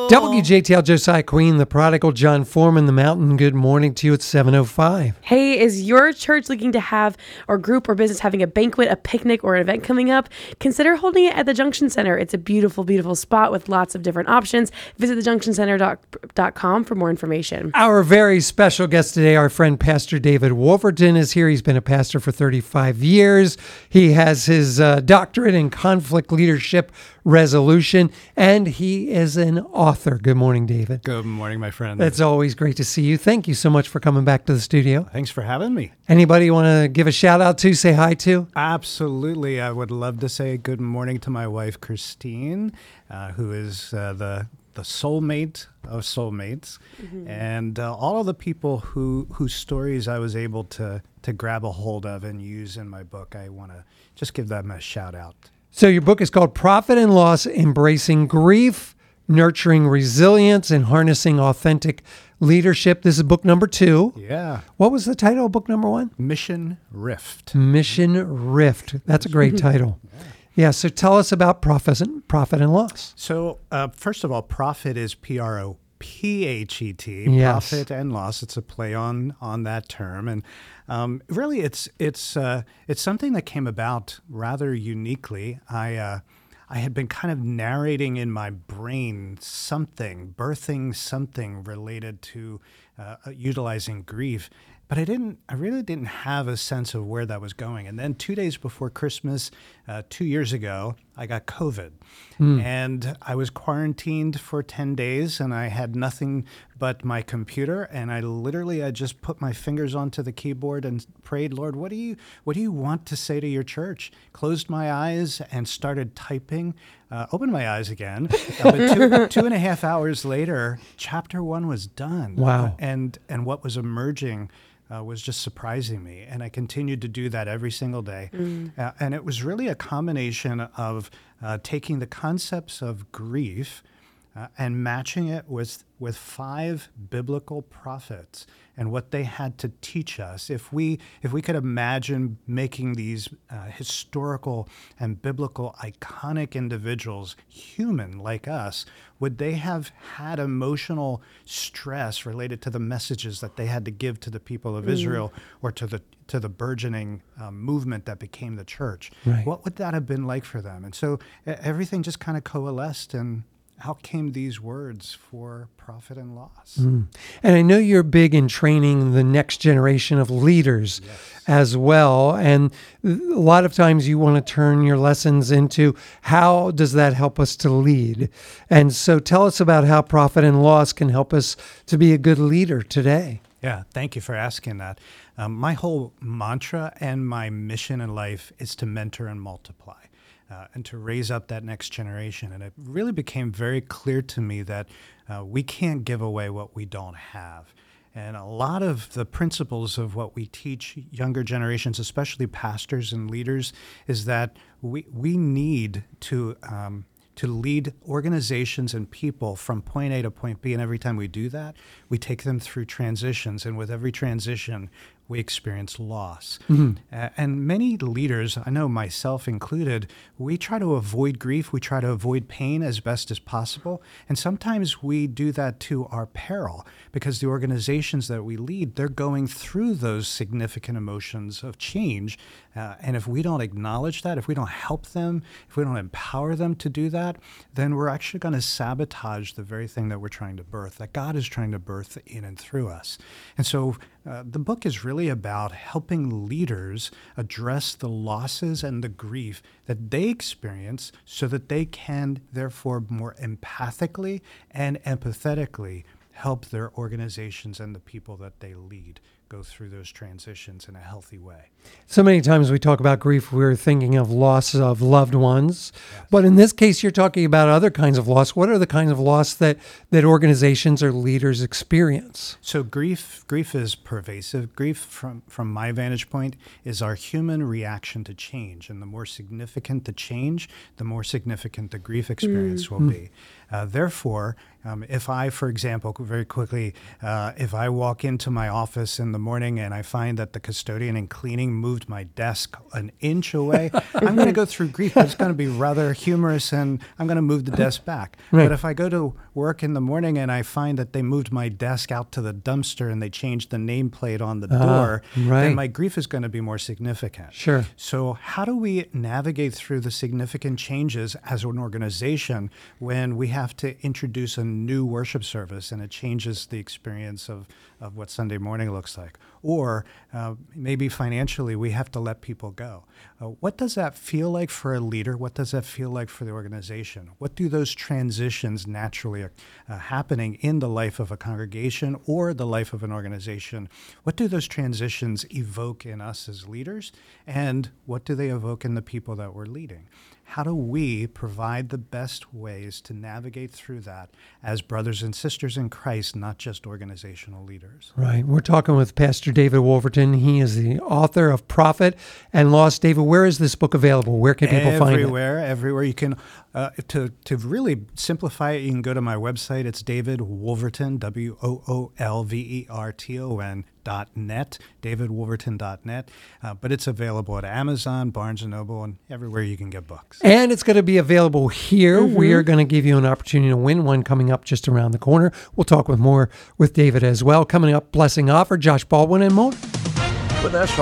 WJTL Josiah Queen, the prodigal John Foreman, the mountain. Good morning to you at 7:05. Hey, is your church looking to have, or group or business having a banquet, a picnic, or an event coming up? Consider holding it at the Junction Center. It's a beautiful, beautiful spot with lots of different options. Visit thejunctioncenter.com for more information. Our very special guest today, our friend Pastor David Wolverton, is here. He's been a pastor for 35 years. He has his doctorate in conflict leadership resolution, and he is an author. Good morning, David. Good morning, my friend. It's always great to see you. Thank you so much for coming back to the studio. Thanks for having me. Anybody you want to give a shout out to, say hi to? Absolutely. I would love to say good morning to my wife, Christine, who is the soulmate of soulmates, and all of the people whose stories I was able to grab a hold of and use in my book. I want to just give them a shout out. So your book is called Profit and Loss, Embracing Grief, Nurturing Resilience, and Harnessing Authentic Leadership. This is book number 2. Yeah. What was the title of book number 1? Mission Rift. Mission Rift. That's a great title. Yeah, so tell us about profit and loss. So first of all, profit is Prophet, Yes. profit and loss. It's a play on that term, and really, it's something that came about rather uniquely. I had been kind of narrating in my brain birthing something related to utilizing grief, but I really didn't have a sense of where that was going. And then 2 days before Christmas, 2 years ago, I got COVID. And I was quarantined for 10 days, and I had nothing but my computer. And I just put my fingers onto the keyboard and prayed, Lord, what do you want to say to your church? Closed my eyes and started typing. Opened my eyes again. But 2.5 hours later, chapter 1 was done. Wow. And what was emerging was just surprising me. And I continued to do that every single day. And it was really a combination of taking the concepts of grief and matching it with 5 biblical prophets and what they had to teach us. If we could imagine making these historical and biblical iconic individuals human like us, would they have had emotional stress related to the messages that they had to give to the people of Israel or to the burgeoning movement that became the church? Right. What would that have been like for them? And so everything just kind of coalesced, and out came these words for profit and loss. And I know you're big in training the next generation of leaders as well. And a lot of times you want to turn your lessons into how does that help us to lead? And so tell us about how profit and loss can help us to be a good leader today. Yeah, thank you for asking that. My whole mantra and my mission in life is to mentor and multiply. And to raise up that next generation. And it really became very clear to me that we can't give away what we don't have. And a lot of the principles of what we teach younger generations, especially pastors and leaders, is that we need to lead organizations and people from point A to point B. And every time we do that, we take them through transitions. And with every transition, we experience loss. And many leaders, I know myself included, we try to avoid grief. We try to avoid pain as best as possible. And sometimes we do that to our peril because the organizations that we lead, they're going through those significant emotions of change. And if we don't acknowledge that, if we don't help them, if we don't empower them to do that, then we're actually going to sabotage the very thing that we're trying to birth, that God is trying to birth in and through us. And so the book is really about helping leaders address the losses and the grief that they experience so that they can, therefore, more empathically and empathetically help their organizations and the people that they lead go through those transitions in a healthy way. So many times we talk about grief, we're thinking of loss of loved ones. Yes. But in this case, you're talking about other kinds of loss. What are the kinds of loss that organizations or leaders experience? So grief is pervasive. Grief, from my vantage point, is our human reaction to change. And the more significant the change, the more significant the grief experience will be. Therefore, if I, for example, very quickly, if I walk into my office in the the morning and I find that the custodian in cleaning moved my desk an inch away, I'm going to go through grief, but it's going to be rather humorous and I'm going to move the desk back. Right. But if I go to work in the morning and I find that they moved my desk out to the dumpster and they changed the nameplate on the door, right. then my grief is going to be more significant. Sure. So how do we navigate through the significant changes as an organization when we have to introduce a new worship service and it changes the experience of what Sunday morning looks like? Or maybe financially we have to let people go. What does that feel like for a leader? What does that feel like for the organization? What do those transitions naturally happening in the life of a congregation or the life of an organization? What do those transitions evoke in us as leaders? And what do they evoke in the people that we're leading? How do we provide the best ways to navigate through that as brothers and sisters in Christ, not just organizational leaders? Right. We're talking with Pastor David Wolverton. He is the author of Prophet and Lost. David, where is this book available? Where can people find it? Everywhere. You can, to really simplify it, you can go to my website. It's David Wolverton, WOOLVERTON.net, davidwolverton.net. But it's available at Amazon, Barnes & Noble, and everywhere you can get books. And it's going to be available here. We are going to give you an opportunity to win one coming up just around the corner. We'll talk more with David as well. Coming up, Blessing Offer, Josh Baldwin, and more. With us